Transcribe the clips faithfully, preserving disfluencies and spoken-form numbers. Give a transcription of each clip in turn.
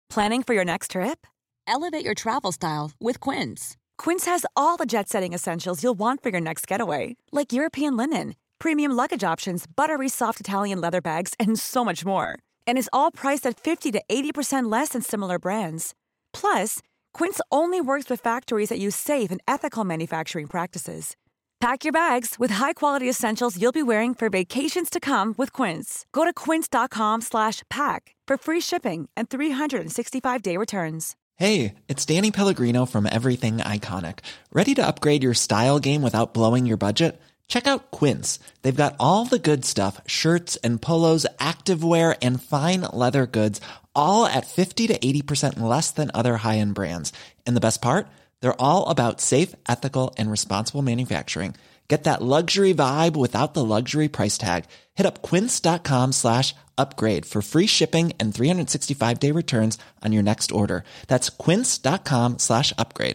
Planning for your next trip? Elevate your travel style with Quince. Quince has all the jet-setting essentials you'll want for your next getaway, like European linen, premium luggage options, buttery soft Italian leather bags, and so much more. And is all priced at fifty to eighty percent less than similar brands. Plus, Quince only works with factories that use safe and ethical manufacturing practices. Pack your bags with high-quality essentials you'll be wearing for vacations to come with Quince. Go to quince.com slash pack for free shipping and three sixty-five day returns. Hey, it's Danny Pellegrino from Everything Iconic. Ready to upgrade your style game without blowing your budget? Check out Quince. They've got all the good stuff, shirts and polos, activewear, and fine leather goods, all at fifty to eighty percent less than other high-end brands. And the best part? They're all about safe, ethical, and responsible manufacturing. Get that luxury vibe without the luxury price tag. Hit up quince.com slash upgrade for free shipping and three sixty-five day returns on your next order. That's quince.com slash upgrade.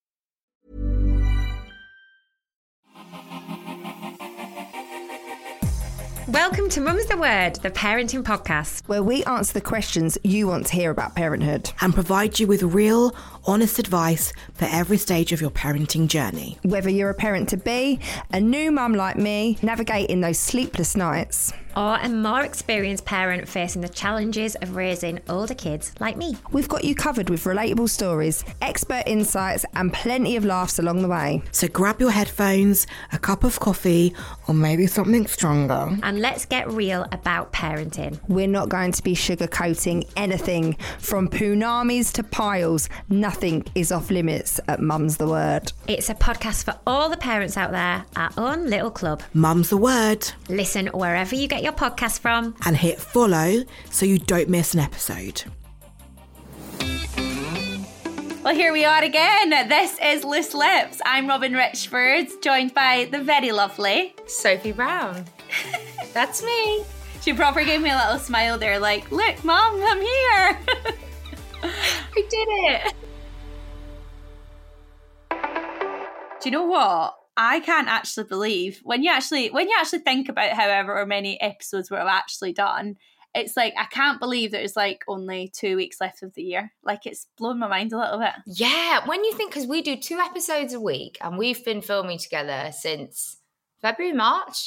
Welcome to Mum's the Word, the parenting podcast, where we answer the questions you want to hear about parenthood and provide you with real, honest advice for every stage of your parenting journey. Whether you're a parent to be, a new mum like me, navigating those sleepless nights, or a more experienced parent facing the challenges of raising older kids like me. We've got you covered with relatable stories, expert insights, and plenty of laughs along the way. So grab your headphones, a cup of coffee, or maybe something stronger. And let's get real about parenting. We're not going to be sugarcoating anything, from punamis to piles. Nothing is off limits at Mum's the Word. It's a podcast for all the parents out there, our own little club. Mum's the Word. Listen wherever you get your podcast from. And hit follow so you don't miss an episode. Well, here we are again. This is Loose Lips. I'm Robin Richford, joined by the very lovely Sophie Brown. That's me. She proper gave me a little smile there, like, look, Mum, I'm here. We did it. Do you know what? I can't actually believe when you actually when you actually think about however many episodes we've actually done, it's like I can't believe there's like only two weeks left of the year. Like, it's blown my mind a little bit. Yeah, when you think, because we do two episodes a week and we've been filming together since February, March.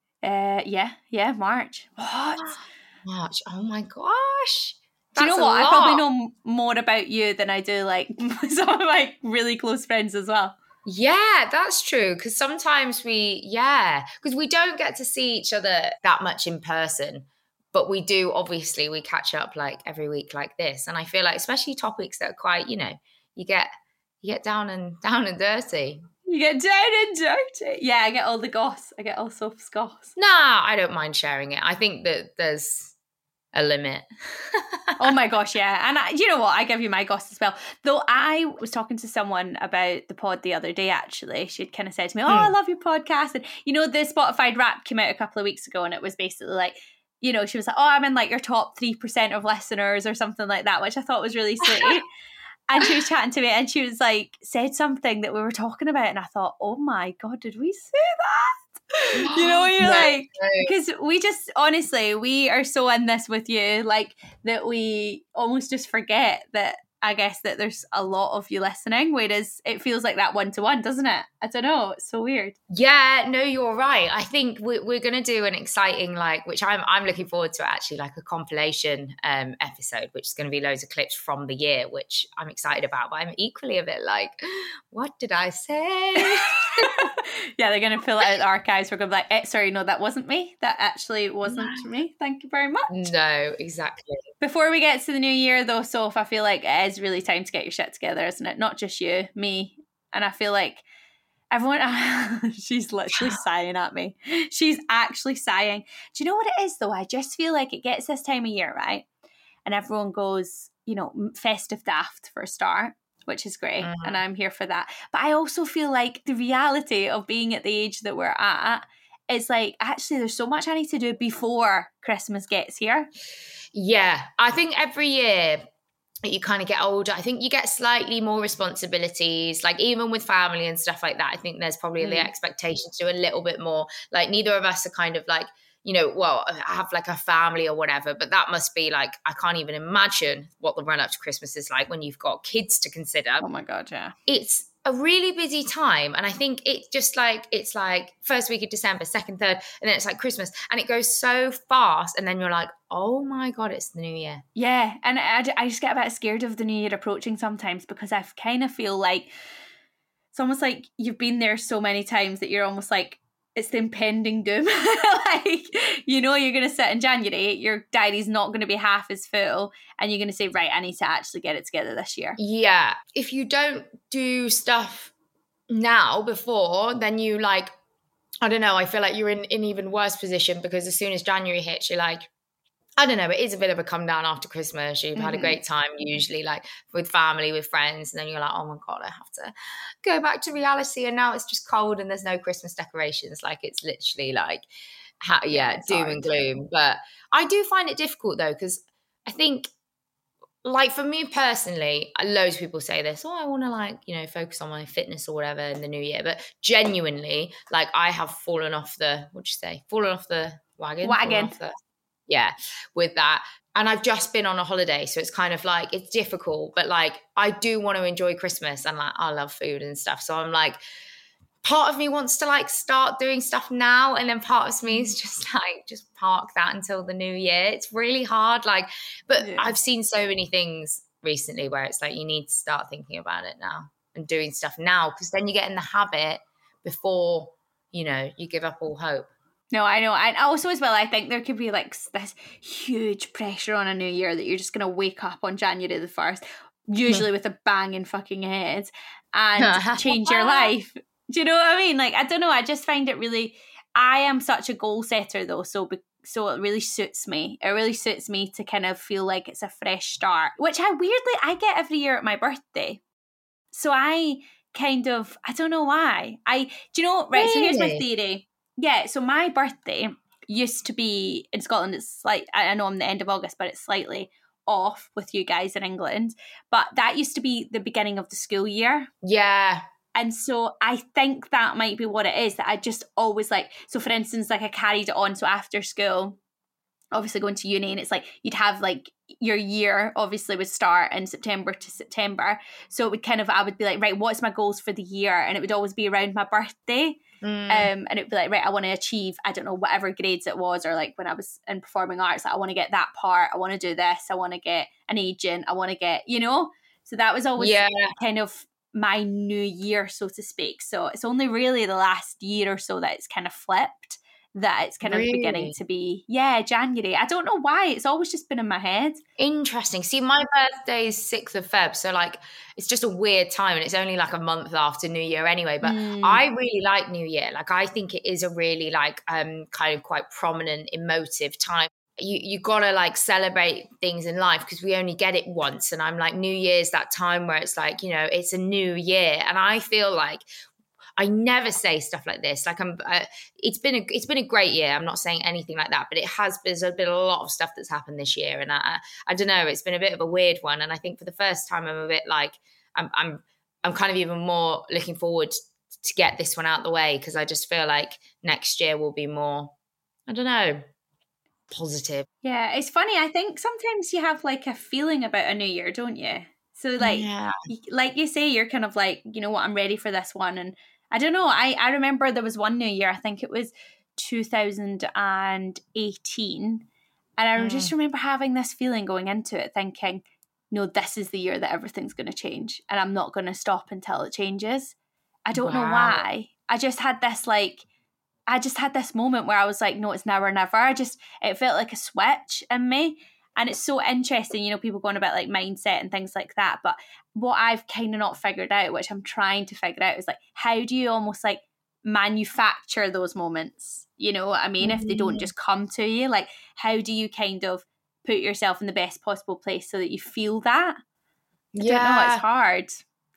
Uh, yeah, yeah, March. What? March. Oh my gosh. Do you That's know what? a I lot. probably know more about you than I do like some of my really close friends as well. Yeah, that's true. Because sometimes we, yeah, because we don't get to see each other that much in person. But we do, obviously, we catch up like every week like this. And I feel like, especially topics that are quite, you know, you get you get down and down and dirty. You get down and dirty. Yeah, I get all the goss. I get all Soph's goss. Nah, I don't mind sharing it. I think that there's a limit. Oh my gosh, yeah. And I, you know what? I give you my goss as well. Though I was talking to someone about the pod the other day, actually. She'd kind of said to me, oh, I love your podcast. And, you know, the Spotify Wrapped came out a couple of weeks ago, and it was basically like, you know, she was like, oh, I'm in like your top three percent of listeners or something like that, which I thought was really sweet. And she was chatting to me and she was like, said something that we were talking about. And I thought, oh my God, did we say that? You know, you're No, like, no. because we just, honestly, we are so in this with you, like, that we almost just forget that, I guess, that there's a lot of you listening, whereas it feels like that one-to-one, doesn't it? I don't know, it's so weird. Yeah, no, you're right. I think we're, we're going to do an exciting, like, which I'm I'm looking forward to, actually, like a compilation um, episode, which is going to be loads of clips from the year, which I'm excited about. But I'm equally a bit like, what did I say? Yeah, they're going to pull out the archives. We're going to be like, eh, sorry, no, that wasn't me. That actually wasn't me. Thank you very much. No, exactly. Before we get to the new year, though, Soph, I feel like it is really time to get your shit together, isn't it? Not just you, me. And I feel like everyone, she's literally sighing at me. She's actually sighing. Do you know what it is, though? I just feel like it gets this time of year, right? And everyone goes, you know, festive daft for a start, which is great. Mm. And I'm here for that. But I also feel like the reality of being at the age that we're at, it's like, actually, there's so much I need to do before Christmas gets here. Yeah, I think every year you kind of get older, I think you get slightly more responsibilities, like even with family and stuff like that. I think there's probably mm. the expectation to do a little bit more. Like, neither of us are kind of like, you know, well, I have like a family or whatever, but that must be like, I can't even imagine what the run up to Christmas is like when you've got kids to consider. Oh my God, yeah. It's a really busy time. And I think it just like, it's like first week of December, second, third, and then it's like Christmas, and it goes so fast. And then you're like, oh my God, it's the new year. Yeah. And I, I just get a bit scared of the new year approaching sometimes, because I kind of feel like it's almost like you've been there so many times that you're almost like, it's the impending doom. Like, you know, you're going to sit in January, your diary's not going to be half as full, and you're going to say, right, I need to actually get it together this year. Yeah. If you don't do stuff now before, then you like, I don't know, I feel like you're in an even worse position, because as soon as January hits, you're like, I don't know, it is a bit of a come down after Christmas. You've mm-hmm. had a great time, usually like with family, with friends. And then you're like, oh my God, I have to go back to reality. And now it's just cold and there's no Christmas decorations. Like it's literally like, ha- yeah, yeah doom hard. and gloom. But I do find it difficult though, because I think like for me personally, loads of people say this, oh, I want to like, you know, focus on my fitness or whatever in the new year. But genuinely, like I have fallen off the, what'd you say? Fallen off the wagon? Wagon. Off the, yeah, with that. And I've just been on a holiday. So it's kind of like, it's difficult, but like, I do want to enjoy Christmas, and like, I love food and stuff. So I'm like, part of me wants to like start doing stuff now. And then part of me is just like, just park that until the new year. It's really hard. Like, but yeah. I've seen so many things recently where it's like, you need to start thinking about it now and doing stuff now, because then you get in the habit before, you know, you give up all hope. No, I know. And also as well, I think there could be like this huge pressure on a new year that you're just going to wake up on January the first, usually with a banging fucking head, and change your life. Do you know what I mean? Like, I don't know. I just find it really, I am such a goal setter though. So, so it really suits me. It really suits me to kind of feel like it's a fresh start, which I weirdly, I get every year at my birthday. So I kind of, I don't know why. I, do you know, right, really? So here's my theory. Yeah, so my birthday used to be in Scotland. It's like, I know I'm the end of August, but it's slightly off with you guys in England. But that used to be the beginning of the school year. Yeah. And so I think that might be what it is, that I just always like, so for instance, like I carried it on. So after school, obviously going to uni, and it's like you'd have like your year obviously would start in September to September. So it would kind of, I would be like, right, what's my goals for the year? And it would always be around my birthday. Mm. Um, and it'd be like, right, I want to achieve, I don't know, whatever grades it was, or like when I was in performing arts, like I want to get that part, I want to do this, I want to get an agent, I want to get, you know, so that was always yeah. kind of my new year, so to speak. So it's only really the last year or so that it's kind of flipped, that it's kind really? of beginning to be, yeah, January. I don't know why. It's always just been in my head. Interesting. See, my birthday is sixth of February, so like it's just a weird time, and it's only like a month after New Year anyway. But mm. I really like New Year. Like I think it is a really like um kind of quite prominent, emotive time. You you gotta like celebrate things in life, because we only get it once. And I'm like, New Year's that time where it's like, you know, it's a new year, and I feel like I never say stuff like this. Like I'm, uh, it's been a, it's been a great year. I'm not saying anything like that, but it has been, there's been a lot of stuff that's happened this year, and I, I, I don't know. It's been a bit of a weird one, and I think for the first time, I'm a bit like, I'm, I'm, I'm kind of even more looking forward to get this one out the way, because I just feel like next year will be more, I don't know, positive. Yeah, it's funny. I think sometimes you have like a feeling about a new year, don't you? So like, yeah. like you say, you're kind of like, you know what, I'm ready for this one, and I don't know. I, I remember there was one New Year, I think it was two thousand eighteen. And I mm. just remember having this feeling going into it, thinking, no, this is the year that everything's going to change. And I'm not going to stop until it changes. I don't wow. know why. I just had this like, I just had this moment where I was like, no, it's now or never. I just, it felt like a switch in me. And it's so interesting, you know, people going about like mindset and things like that. But what I've kind of not figured out, which I'm trying to figure out, is like, how do you almost like manufacture those moments? You know what I mean? Mm-hmm. If they don't just come to you, like, how do you kind of put yourself in the best possible place so that you feel that? I yeah. don't know, it's hard.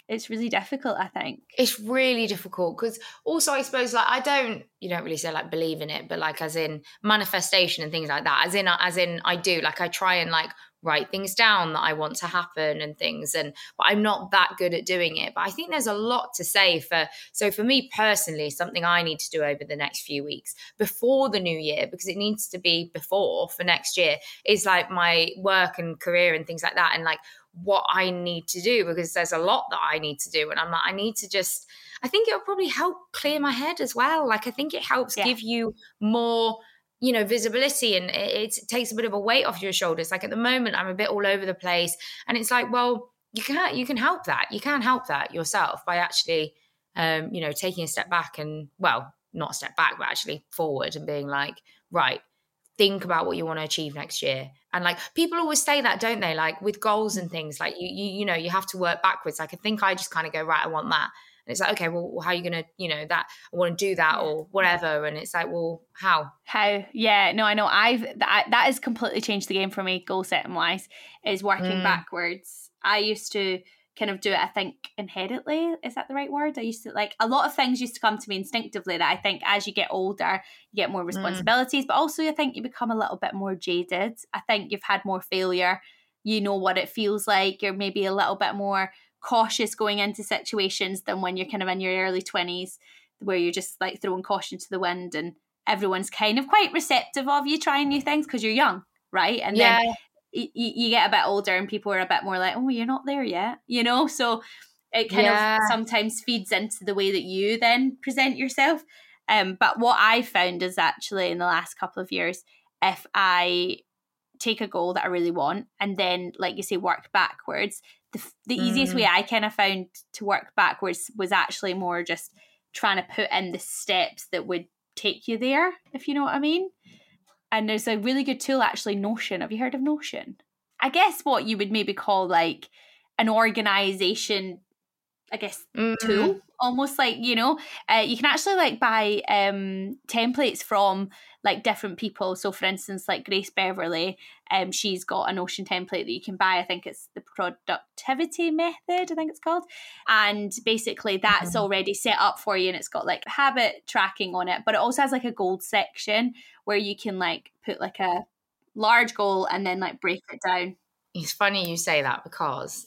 it's really difficult, I think. It's really difficult because also I suppose like I don't, you don't really say like believe in it, but like as in manifestation and things like that, as in, as in I do, like I try and like write things down that I want to happen and things. And, but I'm not that good at doing it. But I think there's a lot to say for, so for me personally, something I need to do over the next few weeks before the new year, because it needs to be before for next year, is like my work and career and things like that. And like, what I need to do, because there's a lot that I need to do. And I'm like, I need to just, I think it'll probably help clear my head as well. Like, I think it helps yeah. give you more, you know, visibility, and it, it takes a bit of a weight off your shoulders. Like at the moment, I'm a bit all over the place, and it's like, well, you can't, you can help that. You can help that yourself by actually, um, you know, taking a step back and, well, not a step back, but actually forward and being like, right, think about what you want to achieve next year. And like people always say that, don't they? Like with goals and things, like you, you, you know, you have to work backwards. Like I think I just kind of go, right, I want that. And it's like, okay, well, how are you going to, you know, that I want to do that or whatever. And it's like, well, how? How? Yeah, no, I know. I've, that, that has completely changed the game for me, goal setting wise, is working mm. backwards. I used to kind of do it, I think, inherently. Is that the right word? I used to, like, a lot of things used to come to me instinctively that I think as you get older, you get more responsibilities, mm. but also I think you become a little bit more jaded. I think you've had more failure. You know what it feels like. You're maybe a little bit more cautious going into situations than when you're kind of in your early twenties, where you're just like throwing caution to the wind and everyone's kind of quite receptive of you trying new things because you're young, right? And yeah. then you, you get a bit older and people are a bit more like, oh, you're not there yet, you know? So it kind yeah. of sometimes feeds into the way that you then present yourself. Um, but what I found is actually in the last couple of years, if I take a goal that I really want and then, like you say, work backwards, the, the mm. easiest way I kind of found to work backwards was actually more just trying to put in the steps that would take you there, if you know what I mean. And there's a really good tool, actually, Notion. Have you heard of Notion? I guess what you would maybe call like an organization, I guess, mm. tool, almost like, you know, uh, you can actually like buy um, templates from like different people. So for instance, like Grace Beverly, um, she's got a Notion template that you can buy. I think it's the productivity method, I think it's called. And basically that's mm-hmm. already set up for you, and it's got like habit tracking on it, but it also has like a goal section where you can like put like a large goal and then like break it down. It's funny you say that because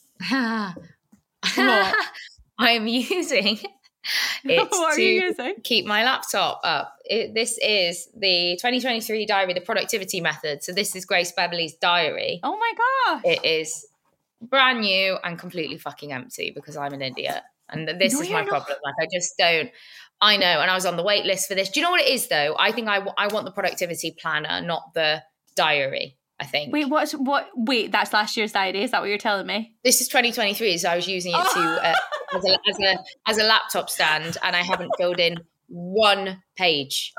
I am using it what to are you using? keep my laptop up. It, this is the twenty twenty-three diary, the productivity method. So this is Grace Beverly's diary. Oh my gosh. It is brand new and completely fucking empty because I'm an idiot. And this no, is my not. problem. Like I just don't, I know. And I was on the wait list for this. Do you know what it is though? I think I, w- I want the productivity planner, not the diary. I think. Wait, what's what? Wait, that's last year's diary. Is that what you're telling me? This is twenty twenty-three, so I was using it to uh, as, a, as a as a laptop stand, and I haven't filled in one page.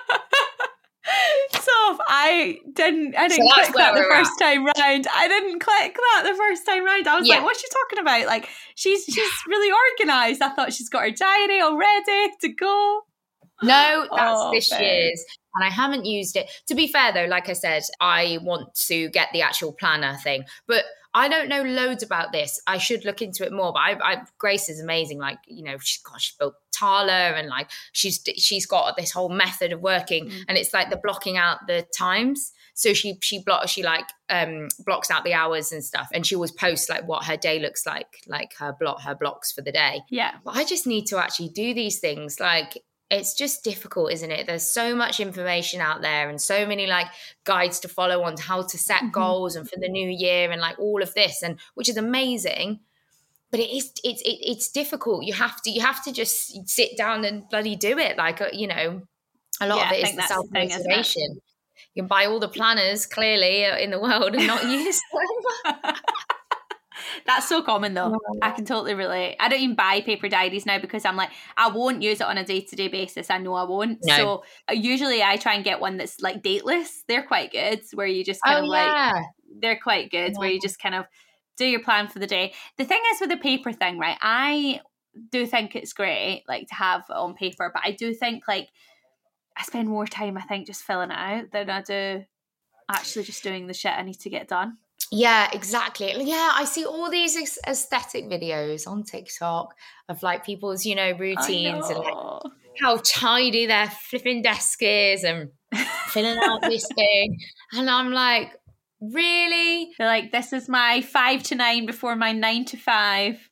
So if I didn't, I didn't so click that the first at. time round. I didn't click that the first time round. I was yeah. like, "What's she talking about?" Like she's she's really organised. I thought she's got her diary all ready to go. No, that's oh, this babe. year's. And I haven't used it. To be fair, though, like I said, I want to get the actual planner thing. But I don't know loads about this. I should look into it more. But I, I, Grace is amazing. Like, you know, she, gosh, she built Tala and like she's she's got this whole method of working. Mm. And it's like the blocking out the times. So she she block she like um, blocks out the hours and stuff. And she always posts like what her day looks like, like her block her blocks for the day. Yeah. But I just need to actually do these things. Like, it's just difficult, isn't it? There's so much information out there and so many like guides to follow on how to set mm-hmm. goals and for the new year and like all of this, and which is amazing. But it is it's it, it's difficult. You have to you have to just sit down and bloody do it. Like you know, a lot yeah, of it is the self motivation. You can buy all the planners clearly in the world and not use them. That's so common though. I can totally relate. I don't even buy paper diaries now because I'm like, I won't use it on a day-to-day basis. I know I won't. No. So usually I try and get one that's like dateless. They're quite good where you just kind oh, of yeah. like, they're quite good yeah. where you just kind of do your plan for the day. The thing is with the paper thing, right? I do think it's great like to have it on paper, but I do think like I spend more time, I think, just filling it out than I do actually just doing the shit I need to get done. Yeah, exactly. Yeah, I see all these aesthetic videos on TikTok of like people's, you know, routines and like how tidy their flipping desk is and filling out this thing. And I'm like, really? They're like, this is my five to nine before my nine to five.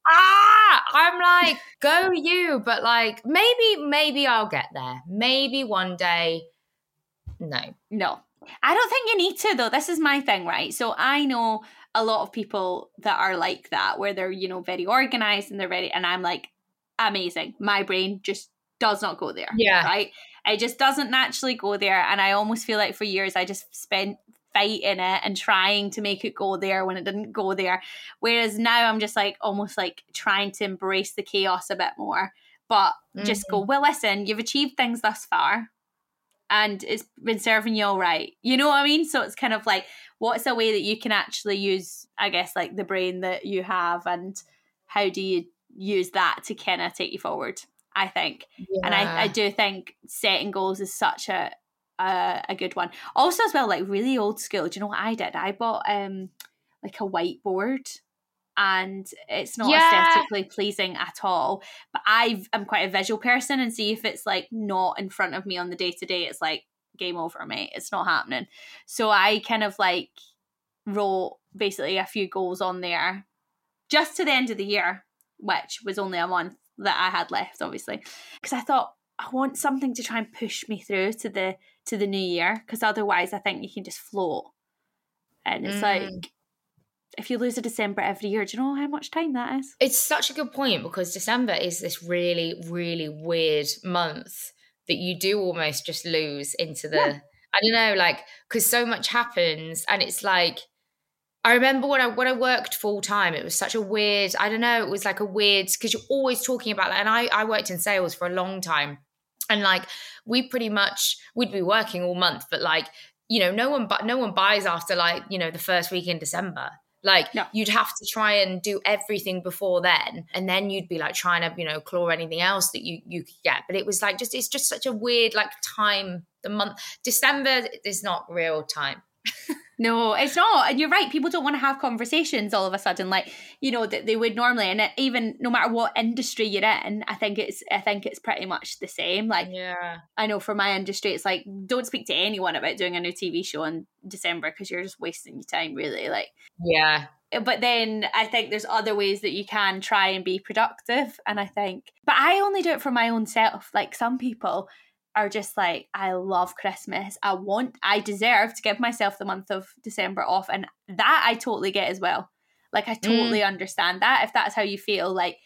Ah, I'm like, go you. But like, maybe, maybe I'll get there. Maybe one day. No. No. I don't think you need to, though. This is my thing, right? So I know a lot of people that are like that, where they're, you know, very organized and they're ready. And I'm like, amazing. My brain just does not go there. Yeah. Right? It just doesn't naturally go there. And I almost feel like for years I just spent fighting it and trying to make it go there when it didn't go there. Whereas now I'm just like almost like trying to embrace the chaos a bit more. But mm-hmm. just go, well, listen, you've achieved things thus far. And it's been serving you all right. You know what I mean? So it's kind of like, what's a way that you can actually use, I guess, like the brain that you have, and how do you use that to kind of take you forward, I think. Yeah. And I, I do think setting goals is such a, a a good one. Also as well, like really old school. Do you know what I did? I bought um like a whiteboard. And it's not yeah. aesthetically pleasing at all. But I am quite a visual person, and see if it's like not in front of me on the day to day, it's like game over, mate. It's not happening. So I kind of like wrote basically a few goals on there just to the end of the year, which was only a month that I had left, obviously, because I thought I want something to try and push me through to the to the new year, because otherwise I think you can just float. And it's mm. like, if you lose a December every year, do you know how much time that is? It's such a good point, because December is this really, really weird month that you do almost just lose into the, yeah. I don't know, like, because so much happens. And it's like, I remember when I when I worked full time, it was such a weird, I don't know, it was like a weird, because you're always talking about that. And I, I worked in sales for a long time. And like, we pretty much, we'd be working all month, but like, you know, no one, but no one buys after like, you know, the first week in December. Like no. You'd have to try and do everything before then. And then you'd be like trying to, you know, claw anything else that you, you could get. But it was like, just, it's just such a weird like time, the month. December is not real time. No, it's not. And you're right. People don't want to have conversations all of a sudden, like, you know, that they would normally. And it, even no matter what industry you're in, I think it's, I think it's pretty much the same. Like, yeah, I know for my industry, it's like, don't speak to anyone about doing a new T V show in December, because you're just wasting your time, really. Like, yeah. But then I think there's other ways that you can try and be productive. And I think, but I only do it for my own self. Like some people are just like, I love Christmas. I want, I deserve to give myself the month of December off. And that I totally get as well. Like, I totally mm. understand that. If that's how you feel, like,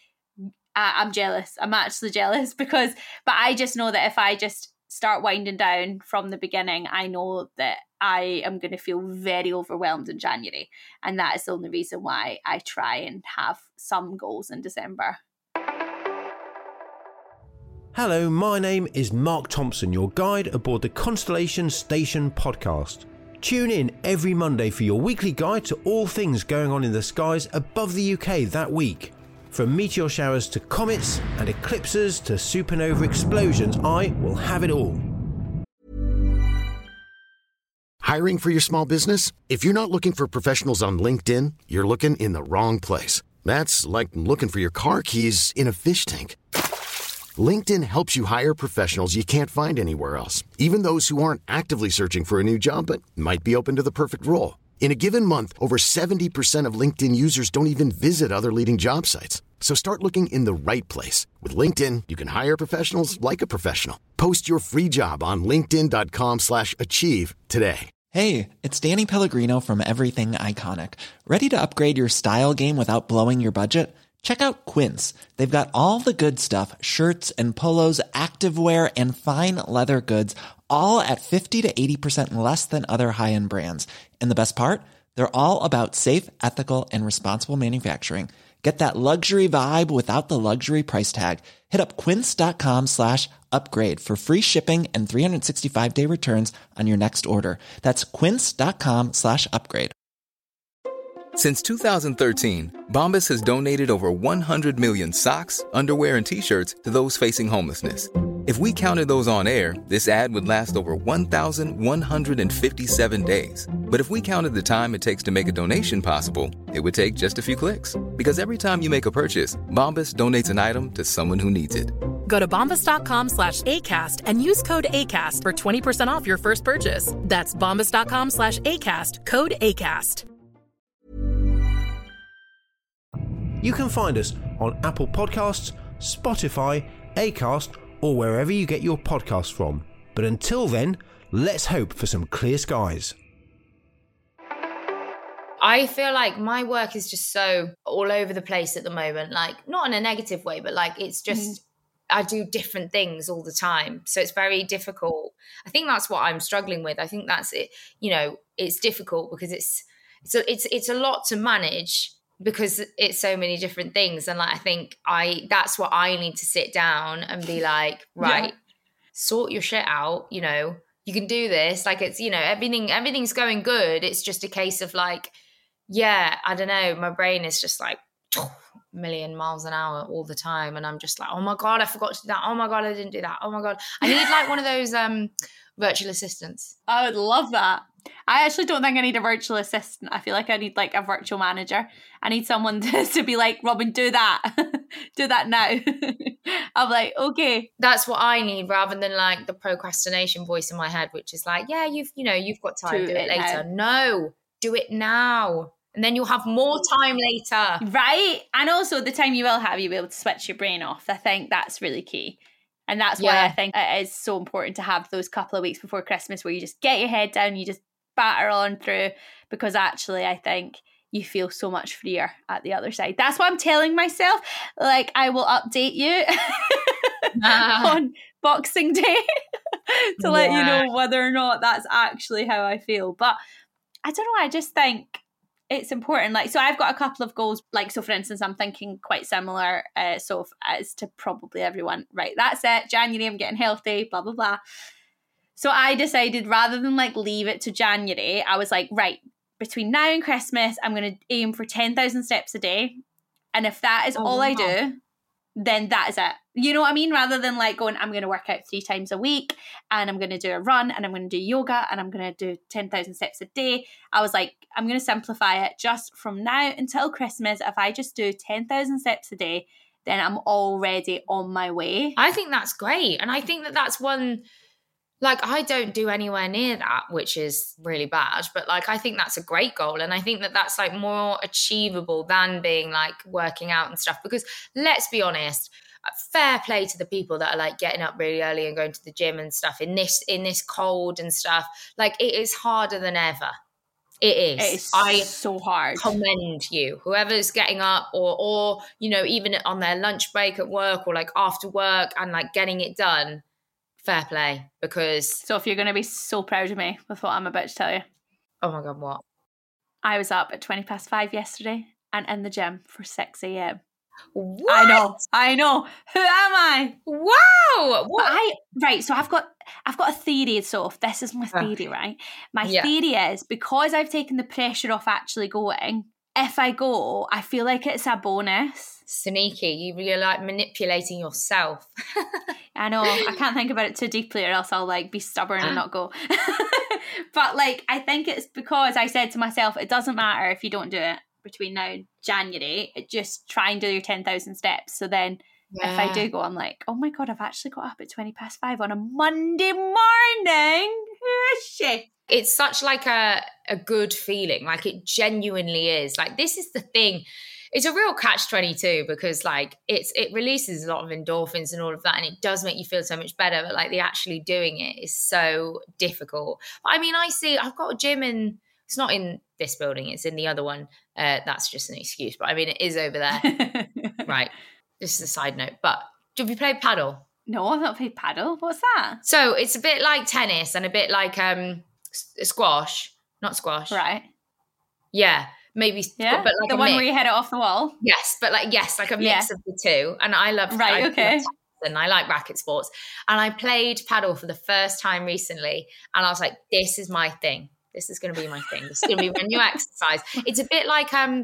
I, I'm jealous. I'm actually jealous because, but I just know that if I just start winding down from the beginning, I know that I am going to feel very overwhelmed in January. And that is the only reason why I try and have some goals in December. Hello, my name is Mark Thompson, your guide aboard the Constellation Station podcast. Tune in every Monday for your weekly guide to all things going on in the skies above the U K that week. From meteor showers to comets and eclipses to supernova explosions, I will have it all. Hiring for your small business? If you're not looking for professionals on LinkedIn, you're looking in the wrong place. That's like looking for your car keys in a fish tank. LinkedIn helps you hire professionals you can't find anywhere else, even those who aren't actively searching for a new job but might be open to the perfect role. In a given month, over seventy percent of LinkedIn users don't even visit other leading job sites. So start looking in the right place. With LinkedIn, you can hire professionals like a professional. Post your free job on linkedin dot com slash achieve today. Hey, it's Danny Pellegrino from Everything Iconic. Ready to upgrade your style game without blowing your budget? Check out Quince. They've got all the good stuff, shirts and polos, activewear, and fine leather goods, all at fifty to eighty percent less than other high-end brands. And the best part? They're all about safe, ethical, and responsible manufacturing. Get that luxury vibe without the luxury price tag. Hit up quince.com slash upgrade for free shipping and three sixty-five day returns on your next order. That's quince.com slash upgrade. Since two thousand thirteen, Bombas has donated over one hundred million socks, underwear, and T-shirts to those facing homelessness. If we counted those on air, this ad would last over one thousand one hundred fifty-seven days. But if we counted the time it takes to make a donation possible, it would take just a few clicks. Because every time you make a purchase, Bombas donates an item to someone who needs it. Go to bombas.com slash ACAST and use code ACAST for twenty percent off your first purchase. That's bombas.com slash ACAST, code ACAST. You can find us on Apple Podcasts, Spotify, Acast, or wherever you get your podcasts from. But until then, let's hope for some clear skies. I feel like my work is just so all over the place at the moment, like not in a negative way, but like it's just, mm. I do different things all the time. So it's very difficult. I think that's what I'm struggling with. I think that's it. You know, it's difficult because it's, it's, a, it's, it's a lot to manage because it's so many different things. And like, I think I, that's what I need to sit down and be like, right, yeah. sort your shit out. You know, you can do this. Like it's, you know, everything, everything's going good. It's just a case of like, yeah, I don't know. My brain is just like a million miles an hour all the time. And I'm just like, oh my God, I forgot to do that. Oh my God, I didn't do that. Oh my God. I need like one of those um, virtual assistants. I would love that. I actually don't think I need a virtual assistant. I feel like I need like a virtual manager. I need someone to, to be like, Robin, do that. do that now. I'm like, okay. That's what I need rather than like the procrastination voice in my head, which is like, yeah, you've, you know, you've got time, do, do it, it later. Now. No. Do it now. And then you'll have more time later. Right. And also the time you will have, you'll be able to switch your brain off. I think that's really key. And that's why yeah. I think it is so important to have those couple of weeks before Christmas where you just get your head down, you just batter on through, because actually I think you feel so much freer at the other side. That's what I'm telling myself. Like, I will update you ah. on Boxing Day to yeah. let you know whether or not that's actually how I feel. But I don't know, I just think it's important. Like, so I've got a couple of goals. Like, so for instance, I'm thinking quite similar uh, so as to probably everyone. Right, that's it. January, I'm getting healthy, blah, blah, blah. So I decided rather than like leave it to January, I was like, right, between now and Christmas, I'm going to aim for ten thousand steps a day. And if that is oh, all wow. I do, then that is it. You know what I mean? Rather than like going, I'm going to work out three times a week and I'm going to do a run and I'm going to do yoga and I'm going to do ten thousand steps a day. I was like, I'm going to simplify it just from now until Christmas. If I just do ten thousand steps a day, then I'm already on my way. I think that's great. And I think that that's one, like, I don't do anywhere near that, which is really bad. But like, I think that's a great goal. And I think that that's like more achievable than being like working out and stuff. Because let's be honest, fair play to the people that are like getting up really early and going to the gym and stuff in this, in this cold and stuff. Like, it is harder than ever. It is. It is I so hard. Commend you. Whoever's getting up or, or, you know, even on their lunch break at work or like after work and like getting it done. Fair play, because... So if you're going to be so proud of me with what I'm about to tell you. Oh my God, what? I was up at twenty past five yesterday and in the gym for six a.m. What? I know, I know. Who am I? Wow. What? I Right, so I've got I've got a theory, so if this is my theory, right? My yeah. theory is, because I've taken the pressure off actually going, if I go, I feel like it's a bonus. Sneaky. You, you're like manipulating yourself. I know. I can't think about it too deeply or else I'll like be stubborn and not go. But like, I think it's because I said to myself, it doesn't matter if you don't do it between now and January. It just try and do your ten thousand steps. So then yeah. if I do go, I'm like, oh my God, I've actually got up at twenty past five on a Monday morning. Who is she? It's such like a, a good feeling. Like, it genuinely is. Like, this is the thing. It's a real catch twenty-two because like it's it releases a lot of endorphins and all of that, and it does make you feel so much better. But like, the actually doing it is so difficult. But I mean, I see I've got a gym in. It's not in this building. It's in the other one. Uh, that's just an excuse. But I mean, it is over there. Right. This is a side note. But have you played paddle? No, I've not played paddle. What's that? So it's a bit like tennis and a bit like um squash. Not squash. Right. Yeah. Maybe, yeah, but like the a one mix. where you hit it off the wall. Yes, but like yes, like a mix yeah. of the two. And I love right, I okay. love and I like racket sports. And I played paddle for the first time recently, and I was like, "This is my thing. This is going to be my thing. This is going to be my new exercise." It's a bit like um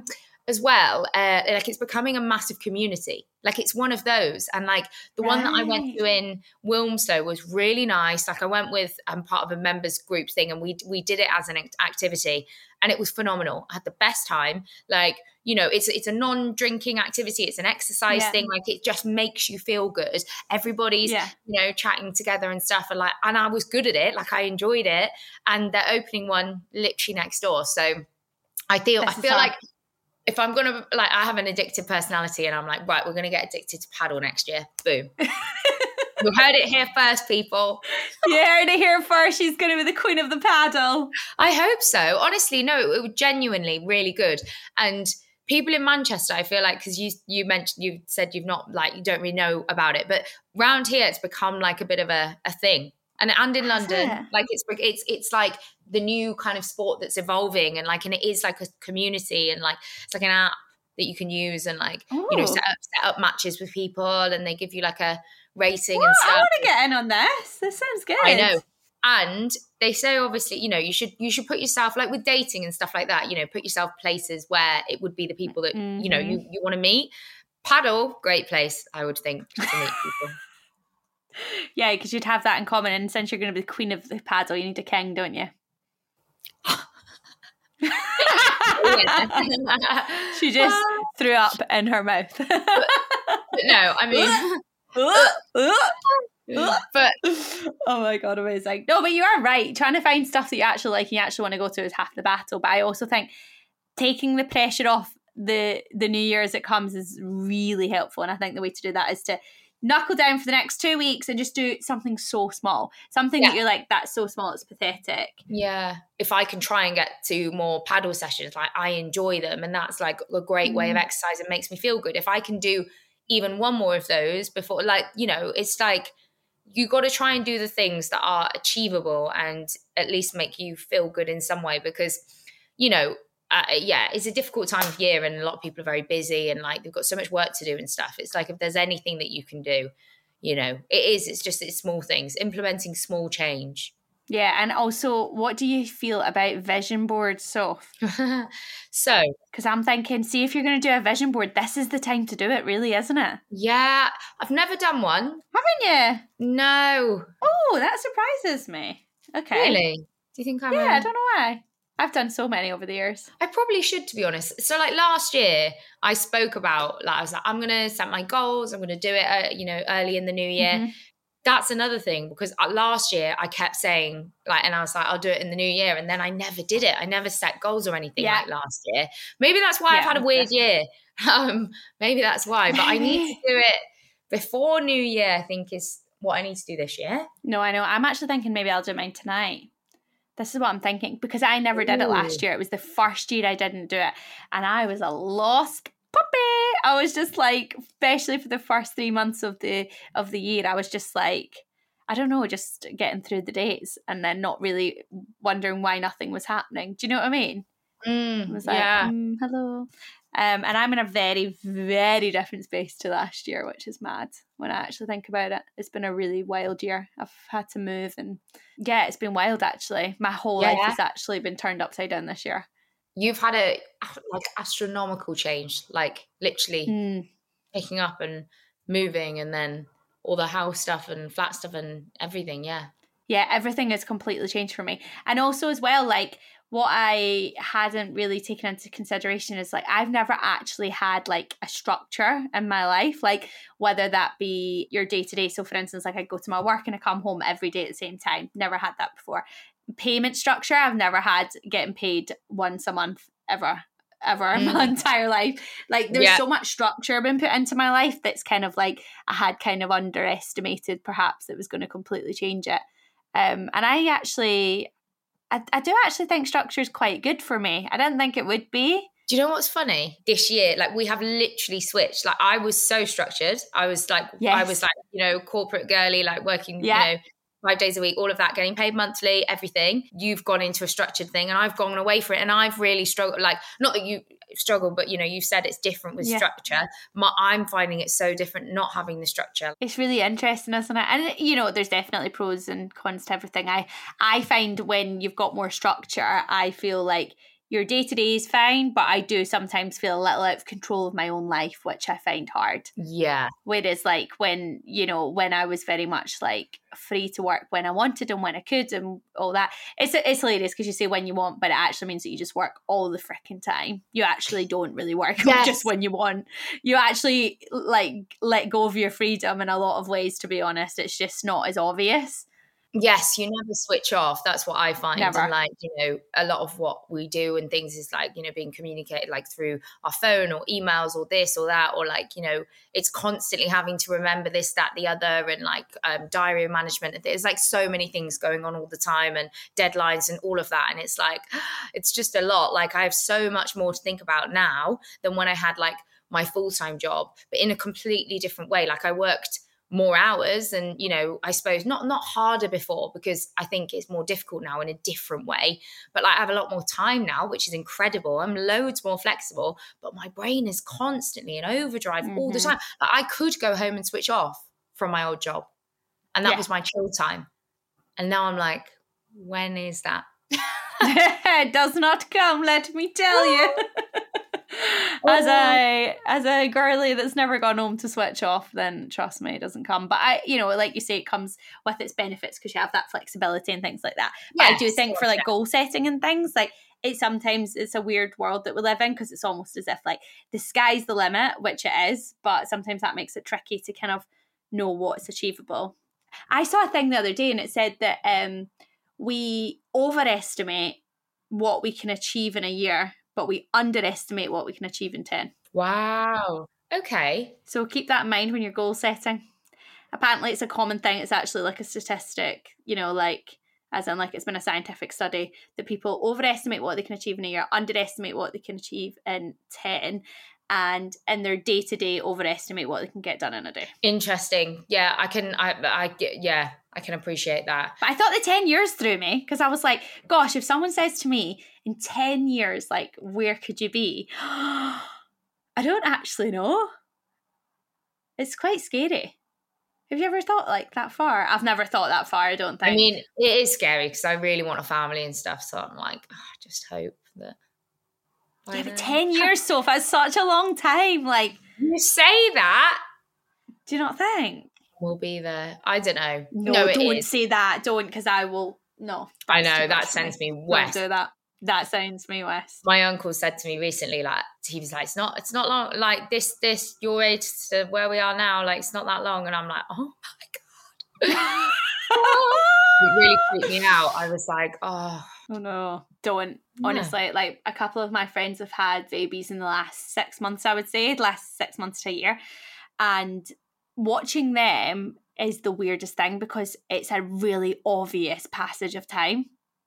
as well, uh, like it's becoming a massive community. Like it's one of those. And like the right. one that I went to in Wilmslow was really nice. Like I went with, I'm part of a members group thing, and we we did it as an activity, and it was phenomenal. I had the best time. Like, you know, it's it's a non-drinking activity. It's an exercise yeah. thing. Like it just makes you feel good. Everybody's, yeah. you know, chatting together and stuff. And like, and I was good at it. Like I enjoyed it. And they're opening one literally next door. So I feel, That's I feel like if I'm going to, like, I have an addictive personality and I'm like, right, we're going to get addicted to paddle next year. Boom. You heard it here first, people. You heard it here first. She's going to be the queen of the paddle. I hope so. Honestly, no, it was genuinely really good. And people in Manchester, I feel like, because you you mentioned, you said you've not, like, you don't really know about it, but round here it's become like a bit of a, a thing. And and in London, it? like it's it's it's like the new kind of sport that's evolving, and like and it is like a community, and like it's like an app that you can use, and like Ooh. you know set up set up matches with people, and they give you like a rating what? and stuff. I want to get in on this. This sounds good. I know. And they say obviously, you know, you should you should put yourself, like with dating and stuff like that, you know, put yourself places where it would be the people that mm-hmm. you know you you want to meet. Paddle, great place, I would think, to meet people. Yeah, because you'd have that in common, and since you're going to be the queen of the paddle, you need a king, don't you? She just threw up in her mouth. But, but no, I mean, but oh my god, amazing. No, but you are right. Trying to find stuff that you actually like and you actually want to go to is half the battle. But I also think taking the pressure off the the new year as it comes is really helpful, and I think the way to do that is to knuckle down for the next two weeks and just do something so small. Something yeah. that you're like, that's so small, it's pathetic. Yeah. If I can try and get to more paddle sessions, like I enjoy them, and that's like a great mm. way of exercise. It makes me feel good. If I can do even one more of those before, like, you know, it's like you got to try and do the things that are achievable and at least make you feel good in some way, because, you know, Uh, yeah, it's a difficult time of year, and a lot of people are very busy, and like they've got so much work to do and stuff. It's like if there's anything that you can do, you know, it is. It's just it's small things, implementing small change. Yeah, and also, what do you feel about vision boards, Soph? So, because I'm thinking, see, if you're going to do a vision board, this is the time to do it, really, isn't it? Yeah, I've never done one. Haven't you? No. Oh, that surprises me. Okay. Really? Do you think I'm? Yeah, a... I don't know why. I've done so many over the years. I probably should, to be honest. So like last year, I spoke about, like, I was like, I'm going to set my goals. I'm going to do it, uh, you know, early in the new year. Mm-hmm. That's another thing, because last year I kept saying, like, and I was like, I'll do it in the new year. And then I never did it. I never set goals or anything yeah. like last year. Maybe that's why yeah, I've had a weird year. Um, maybe that's why. But I need to do it before New Year, I think, is what I need to do this year. No, I know. I'm actually thinking maybe I'll do mine tonight. This is what I'm thinking, because I never did it last year. It was the first year I didn't do it, and I was a lost puppy. I was just like, especially for the first three months of the of the year, I was just like, I don't know, just getting through the days and then not really wondering why nothing was happening. Do you know what I mean? Mm, I was like, yeah. mm, hello. Um, and I'm in a very, very different space to last year, which is mad when I actually think about it. It's been a really wild year. I've had to move, and yeah, it's been wild actually. My whole yeah. life has actually been turned upside down this year. You've had a like astronomical change, like literally mm. picking up and moving, and then all the house stuff and flat stuff and everything. Yeah. Yeah, everything has completely changed for me. And also as well, like, what I hadn't really taken into consideration is like I've never actually had like a structure in my life, like whether that be your day to day. So for instance, like I go to my work and I come home every day at the same time. Never had that before. Payment structure, I've never had getting paid once a month ever, ever mm. in my entire life. Like there's yeah. so much structure been put into my life that's kind of like I had kind of underestimated perhaps it was going to completely change it. Um, and I actually... I, I do actually think structure is quite good for me. I didn't think it would be. Do you know what's funny? This year, like we have literally switched. Like I was so structured. I was like, yes. I was like, you know, corporate girly, like working, yeah. you know, five days a week, all of that, getting paid monthly, everything. You've gone into a structured thing, and I've gone away for it. And I've really struggled. Like, not that you struggle, but you know, you said it's different with yeah. structure. My, I'm finding it so different not having the structure. It's really interesting, isn't it? And you know, there's definitely pros and cons to everything. I I find when you've got more structure, I feel like your day-to-day is fine, but I do sometimes feel a little out of control of my own life, which I find hard. Yeah. Whereas like when, you know, when I was very much like free to work when I wanted and when I could and all that, it's it's hilarious because you say when you want, but it actually means that you just work all the freaking time. You actually don't really work Yes. just when you want. You actually like let go of your freedom in a lot of ways, to be honest. It's just not as obvious. Yes, you never switch off. That's what I find. Never. And like, you know, a lot of what we do and things is like, you know, being communicated like through our phone or emails or this or that, or like, you know, it's constantly having to remember this, that, the other, and like um, diary management. There's like so many things going on all the time and deadlines and all of that. And it's like, it's just a lot. Like I have so much more to think about now than when I had like my full-time job, but in a completely different way. Like I worked more hours and, you know, I suppose not not harder before because I think it's more difficult now in a different way. But like I have a lot more time now, which is incredible. I'm loads more flexible, but my brain is constantly in overdrive mm-hmm. all the time. Like I could go home and switch off from my old job. And that yeah. was my chill time. And now I'm like, when is that? It does not come, let me tell you. As a as a girly that's never gone home to switch off, then trust me, it doesn't come. But I, you know, like you say, it comes with its benefits because you have that flexibility and things like that. But yes, I do think for like goal setting and things, like it sometimes it's a weird world that we live in because it's almost as if like the sky's the limit, which it is, but sometimes that makes it tricky to kind of know what's achievable. I saw a thing the other day and it said that um we overestimate what we can achieve in a year, but we underestimate what we can achieve in ten. Wow. Okay. So keep that in mind when you're goal setting. Apparently it's a common thing. It's actually like a statistic, you know, like as in like it's been a scientific study that people overestimate what they can achieve in a year, underestimate what they can achieve in ten, and in their day-to-day overestimate what they can get done in a day. Interesting. Yeah, I can, I, I yeah, I can appreciate that. But I thought the ten years threw me because I was like, gosh, if someone says to me in ten years, like, where could you be? I don't actually know. It's quite scary. Have you ever thought like that far? I've never thought that far, I don't think. I mean, it is scary because I really want a family and stuff. So I'm like, oh, I just hope that. Yeah, but ten years, Soph, that's such a long time. Like, you say that. Do you not think? We'll be there. I don't know. No, no don't is. say that. Don't, because I will. No. I know, that sends me west. Don't do that. That sounds me west. My uncle said to me recently, like, he was like, it's not, it's not long, like this, this, your age to where we are now, like, it's not that long. And I'm like, oh my God. It really freaked me out. I was like, oh. Oh no, don't. Yeah. Honestly, like a couple of my friends have had babies in the last six months, I would say, the last six months to a year. And watching them is the weirdest thing because it's a really obvious passage of time.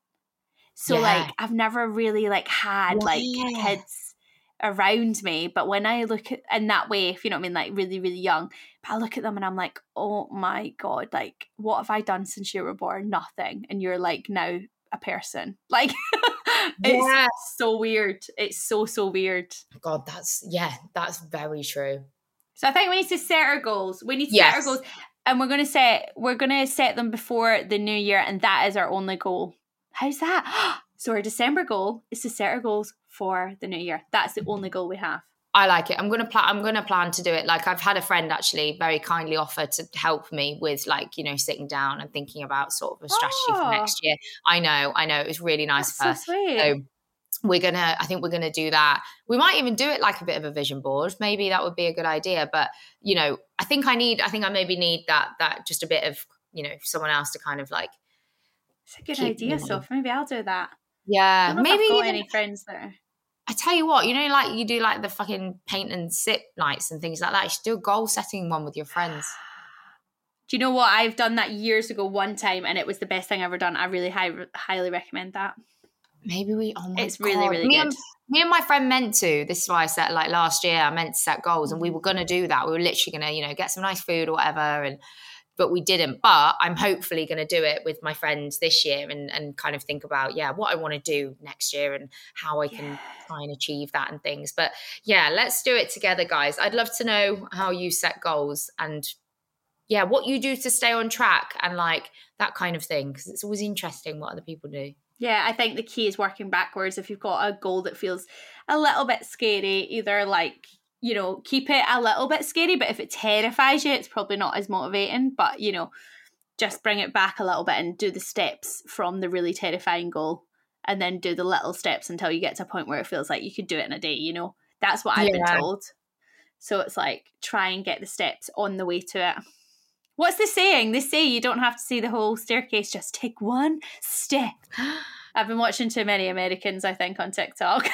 So yeah. like I've never really like had yeah. like kids around me, but when I look at in that way, if you know what I mean, like really, really young, but I look at them and I'm like, oh my God, like what have I done since you were born? Nothing. And you're like now a person. Like it's yeah. so weird. It's so, so weird. God, that's yeah, that's very true. So I think we need to set our goals. We need to yes. set our goals. And we're gonna set we're gonna set them before the new year, and that is our only goal. How's that? So our December goal is to set our goals for the new year. That's the only goal we have. I like it. I'm gonna plan. I'm gonna plan to do it. Like I've had a friend actually very kindly offer to help me with like you know sitting down and thinking about sort of a strategy oh. for next year. I know, I know. It was really nice That's of so her. Sweet. So we're gonna. I think we're gonna do that. We might even do it like a bit of a vision board. Maybe that would be a good idea. But you know, I think I need. I think I maybe need that. That just a bit of you know someone else to kind of like. It's a good keep, idea, you know. Soph. Maybe I'll do that. Yeah, I don't know maybe if I've got even, any friends there. I tell you what, you know, like you do like the fucking paint and sip nights and things like that. You should do a goal setting one with your friends. Do you know what? I've done that years ago one time and it was the best thing I've ever done. I really high, highly recommend that. Maybe we, oh my It's God. really, really me good. And, me and my friend meant to, this is why I set like last year, I meant to set goals and we were going to do that. We were literally going to, you know, get some nice food or whatever and but we didn't. But I'm hopefully going to do it with my friends this year and, and kind of think about, yeah, what I want to do next year and how I can yeah. try and achieve that and things. But yeah, let's do it together, guys. I'd love to know how you set goals and yeah, what you do to stay on track and like that kind of thing. Because it's always interesting what other people do. Yeah, I think the key is working backwards. If you've got a goal that feels a little bit scary, either like, you know, keep it a little bit scary, but if it terrifies you, it's probably not as motivating. But, you know, just bring it back a little bit and do the steps from the really terrifying goal, and then do the little steps until you get to a point where it feels like you could do it in a day, you know? That's what I've yeah. been told. So it's like, try and get the steps on the way to it. What's the saying? They say you don't have to see the whole staircase, just take one step. I've been watching too many Americans, I think, on TikTok.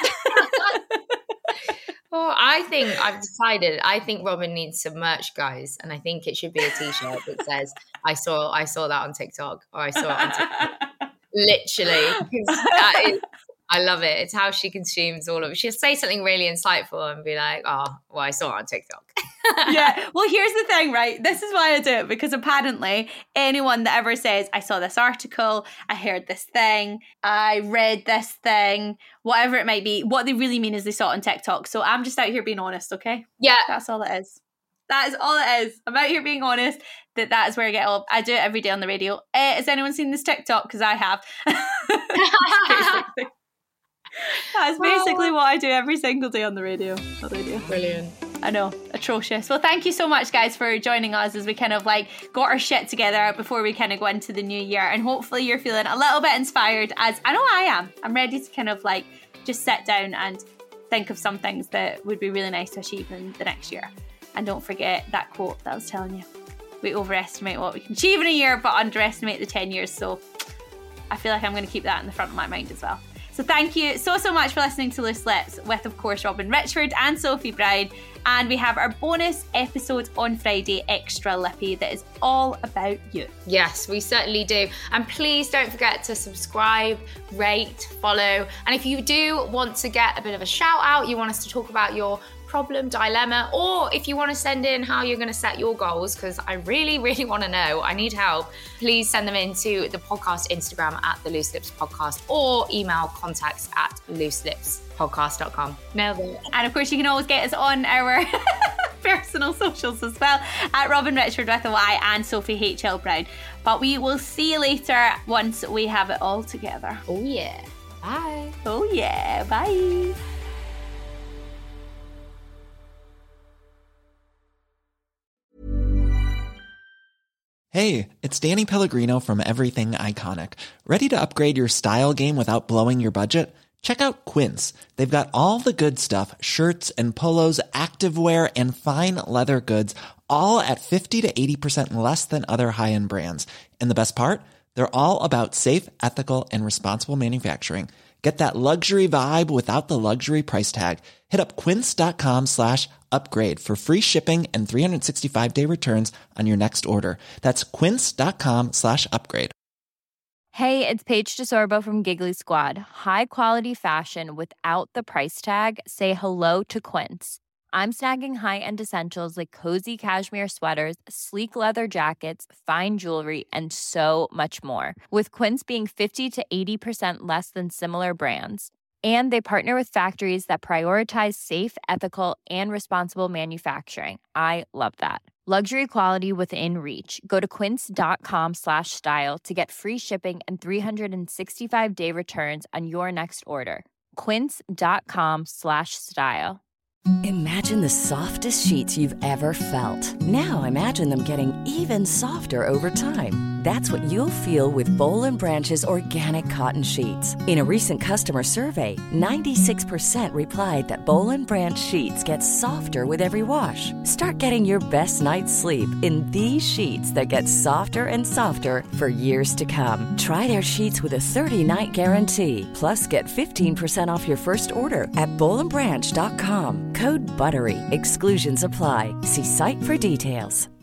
Well, I think I've decided, I think Robin needs some merch, guys. And I think it should be a t-shirt that says, I saw I saw that on TikTok, or I saw it on TikTok. Literally. Because that is, I love it. It's how she consumes all of it. She'll say something really insightful and be like, oh, well, I saw it on TikTok. Yeah. Well, here's the thing, right? This is why I do it, because apparently anyone that ever says, I saw this article, I heard this thing, I read this thing, whatever it might be, what they really mean is they saw it on TikTok. So I'm just out here being honest, okay? Yeah. That's all it is. That is all it is. I'm out here being honest that that is where I get all. I do it every day on the radio. Uh, has anyone seen this TikTok? Because I have. That's basically what I do every single day on the radio. On the radio. Brilliant. I know, atrocious. Well, thank you so much, guys, for joining us as we kind of like got our shit together before we kind of go into the new year. And hopefully you're feeling a little bit inspired, as I know I am. I'm ready to kind of like just sit down and think of some things that would be really nice to achieve in the next year. And don't forget that quote that I was telling you. We overestimate what we can achieve in a year, but underestimate the ten years. So I feel like I'm going to keep that in the front of my mind as well. So thank you so, so much for listening to Loose Lips with, of course, Robin Richard and Sophie Bride. And we have our bonus episode on Friday, Extra Lippy, that is all about you. Yes, we certainly do. And please don't forget to subscribe, rate, follow. And if you do want to get a bit of a shout out, you want us to talk about your problem, dilemma, or if you want to send in how you're going to set your goals, because I really, really want to know, I need help, please send them into the podcast Instagram at the Loose Lips Podcast, or email contacts at loose lips podcast dot com. Nailed it. And of course, you can always get us on our personal socials as well, at Robin Richard with a Y and Sophie H L Brown. But we will see you later once we have it all together. Oh yeah. Bye. Oh yeah. Bye. Hey, it's Danny Pellegrino from Everything Iconic. Ready to upgrade your style game without blowing your budget? Check out Quince. They've got all the good stuff, shirts and polos, activewear, and fine leather goods, all at fifty to eighty percent less than other high-end brands. And the best part? They're all about safe, ethical, and responsible manufacturing. Get that luxury vibe without the luxury price tag. Hit up quince.com slash upgrade for free shipping and three sixty-five day returns on your next order. That's quince.com slash upgrade. Hey, it's Paige DeSorbo from Giggly Squad. High quality fashion without the price tag. Say hello to Quince. I'm snagging high-end essentials like cozy cashmere sweaters, sleek leather jackets, fine jewelry, and so much more. With Quince being fifty to eighty percent less than similar brands. And they partner with factories that prioritize safe, ethical, and responsible manufacturing. I love that. Luxury quality within reach. Go to quince.com slash style to get free shipping and three sixty-five day returns on your next order. Quince.com slash style. Imagine the softest sheets you've ever felt. Now imagine them getting even softer over time. That's what you'll feel with Boll and Branch's organic cotton sheets. In a recent customer survey, ninety-six percent replied that Boll and Branch sheets get softer with every wash. Start getting your best night's sleep in these sheets that get softer and softer for years to come. Try their sheets with a thirty night guarantee. Plus, get fifteen percent off your first order at boll and branch dot com. Code BUTTERY. Exclusions apply. See site for details.